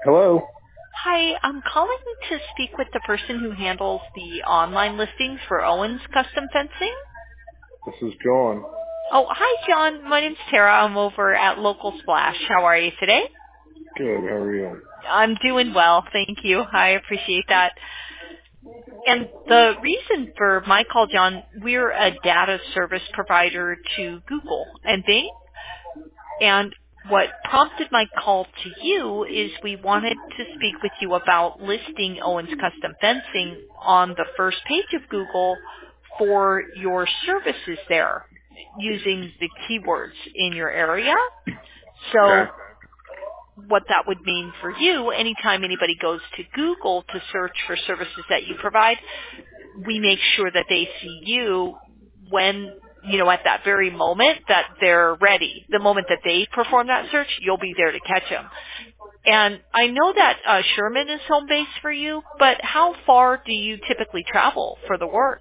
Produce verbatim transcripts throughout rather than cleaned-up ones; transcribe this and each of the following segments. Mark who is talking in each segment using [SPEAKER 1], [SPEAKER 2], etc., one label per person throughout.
[SPEAKER 1] Hello,
[SPEAKER 2] Hi, I'm calling to speak with the person who handles the online listings for Owens Custom Fencing.
[SPEAKER 1] this is John.
[SPEAKER 2] Oh, hi, John. My name's Tara. I'm over at Local Splash. How are you today?
[SPEAKER 1] Good, how are you?
[SPEAKER 2] I'm doing well, thank you. I appreciate that. And the reason for my call, John, we're a data service provider to Google and Bing. And what prompted my call to you is we wanted to speak with you about listing Owens Custom Fencing on the first page of Google for your services there using the keywords in your area. So
[SPEAKER 1] Okay.
[SPEAKER 2] what that would mean for you, anytime anybody goes to Google to search for services that you provide, we make sure that they see you when, you know, at that very moment that they're ready. The moment that they perform that search, you'll be there to catch them. And I know that uh, Sherman is home base for you, but how far do you typically travel for the work?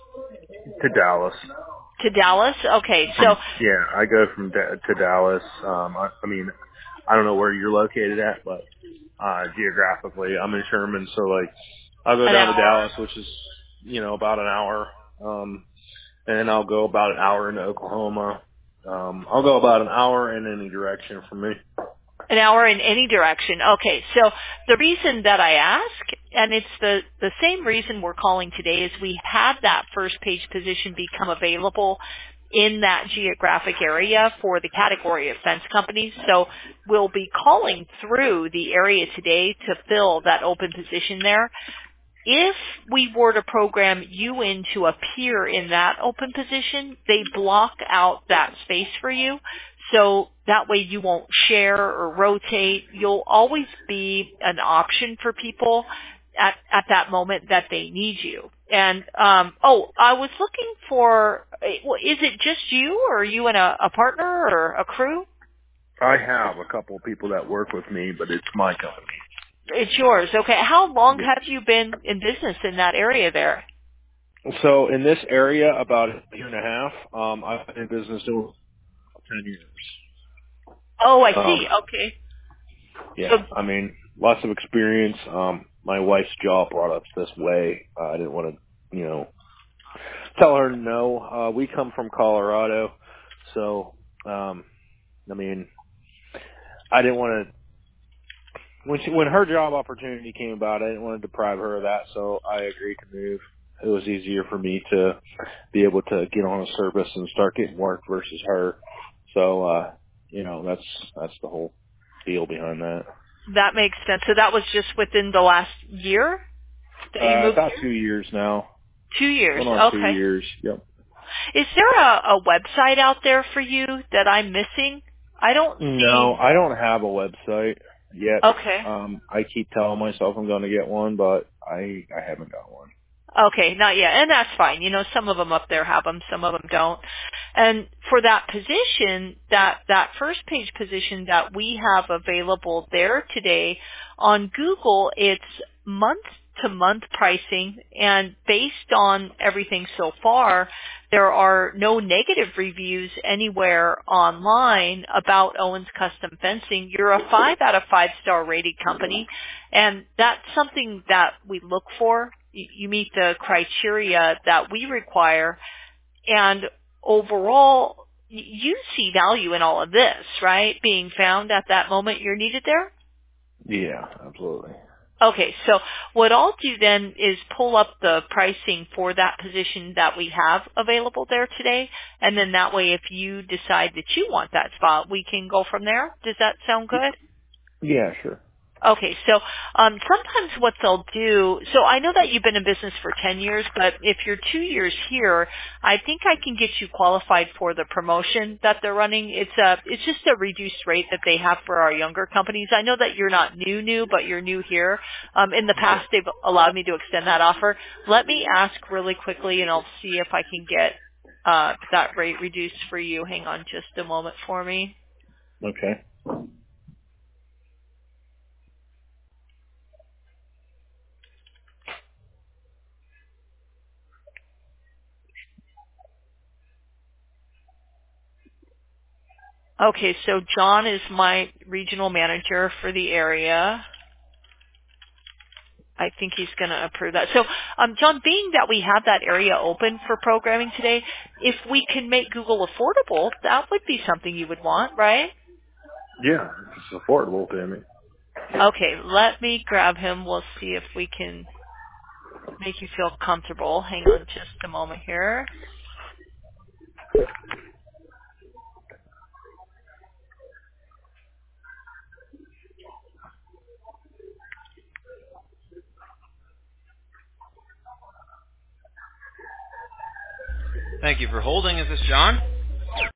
[SPEAKER 1] To Dallas.
[SPEAKER 2] To Dallas? Okay, so
[SPEAKER 1] From yeah, I go from da- to Dallas. Um, I, I mean, I don't know where you're located at, but uh, geographically, I'm in Sherman, so like I'll go
[SPEAKER 2] an
[SPEAKER 1] down to
[SPEAKER 2] hour.
[SPEAKER 1] Dallas, which is you know about an hour, um, and then I'll go about an hour into Oklahoma. Um, I'll go about an hour in any direction from me.
[SPEAKER 2] An hour in any direction. Okay, so the reason that I ask, and it's the, the same reason we're calling today, is we had that first page position become available in that geographic area for the category of fence companies. So we'll be calling through the area today to fill that open position there. If we were to program you in to appear in that open position, they block out that space for you. So that way you won't share or rotate. You'll always be an option for people at, at that moment that they need you. And, um, oh, I was looking for, is it just you or are you and a, a partner or a crew?
[SPEAKER 1] I have a couple of people that work with me, but it's my company.
[SPEAKER 2] It's yours. Okay. How long
[SPEAKER 1] Yeah.
[SPEAKER 2] have you been in business in that area there?
[SPEAKER 1] So in this area, about a year and a half, um, I've been in business over ten years.
[SPEAKER 2] Oh, I see.
[SPEAKER 1] Um,
[SPEAKER 2] Okay. So,
[SPEAKER 1] yeah, I mean, lots of experience. Um, my wife's job brought us this way. Uh, I didn't want to, you know, tell her no. Uh, we come from Colorado, so um, I mean, I didn't want to. When she, when her job opportunity came about, I didn't want to deprive her of that, so I agreed to move. It was easier for me to be able to get on a service and start getting work versus her. So, uh, you know, that's that's the whole deal behind that.
[SPEAKER 2] that makes sense. So that was just within the last year that you
[SPEAKER 1] Uh,
[SPEAKER 2] moved
[SPEAKER 1] about
[SPEAKER 2] here?
[SPEAKER 1] two years now.
[SPEAKER 2] Two years.
[SPEAKER 1] Going on two
[SPEAKER 2] Okay.
[SPEAKER 1] years. Yep.
[SPEAKER 2] Is there a, a website out there for you that I'm missing? I don't see.
[SPEAKER 1] No, I don't have a website yet.
[SPEAKER 2] Okay.
[SPEAKER 1] Um, I keep telling myself I'm going to get one, but I I haven't got one.
[SPEAKER 2] Okay, not yet. And that's fine. You know, some of them up there have them, some of them don't. And for that position, that, that first page position that we have available there today, on Google, it's month to month pricing, and based on everything so far, there are no negative reviews anywhere online about Owens Custom Fencing. You're a five out of five star rated company, and that's something that we look for. You you meet the criteria that we require, and overall, y- you see value in all of this, right? Being found at that moment you're needed there?
[SPEAKER 1] Yeah, absolutely.
[SPEAKER 2] Okay, so what I'll do then is pull up the pricing for that position that we have available there today, and then that way if you decide that you want that spot, we can go from there. Does that sound good?
[SPEAKER 1] Yeah, sure.
[SPEAKER 2] Okay, so um, sometimes what they'll do, so I know that you've been in business for ten years, but if you're two years here, I think I can get you qualified for the promotion that they're running. It's a, it's just a reduced rate that they have for our younger companies. I know that you're not new, new, but you're new here. Um, in the
[SPEAKER 1] Yeah.
[SPEAKER 2] past, they've allowed me to extend that offer. Let me ask really quickly, and I'll see if I can get uh, that rate reduced for you. Hang on just a moment for me.
[SPEAKER 1] Okay.
[SPEAKER 2] Okay, so John is my regional manager for the area. I think he's going to approve that. So, um, John, being that we have that area open for programming today, if we can make Google affordable, that would be something you would want, right?
[SPEAKER 1] Yeah, it's affordable to me.
[SPEAKER 2] Okay, let me grab him. We'll see if we can make you feel comfortable. Hang on just a moment here.
[SPEAKER 3] Thank you for holding. Is this John?